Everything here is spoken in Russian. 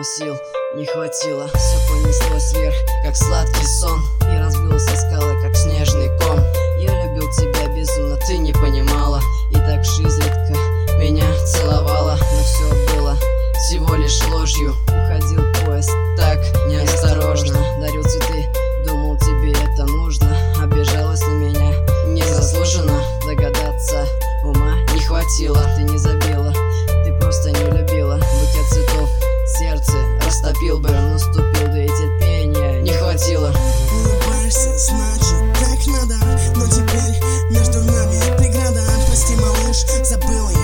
сил не хватило. Все понеслось вверх, как сладкий сон, и разбился скалы, как снежный ком. Я любил тебя безумно, ты не понимала, и так же изредка меня целовала. Но все было всего лишь ложью. Уходил поезд так неосторожно, дарил цветы, думал, тебе это нужно. Обижалась на меня незаслуженно, догадаться ума не хватило. Ты не забила, ты просто не любила. Букет цветов в сердце растопил бы, наступил, да и терпения не хватило. Улыбаешься, значит так надо, но теперь между нами преграда. Прости, малыш, забыл я.